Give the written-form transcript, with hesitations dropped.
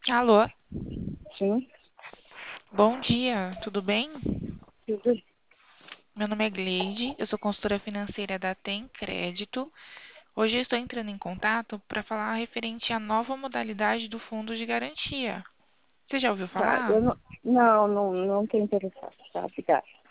Alô, Sim, bom dia, tudo bem? tudo. Meu nome é Gleide, eu sou consultora financeira da Tem Crédito. Hoje eu estou entrando em contato para falar referente à nova modalidade do fundo de garantia. Você já ouviu Tá, falar? eu não, não, não, não tô interessada, tá? Obrigada.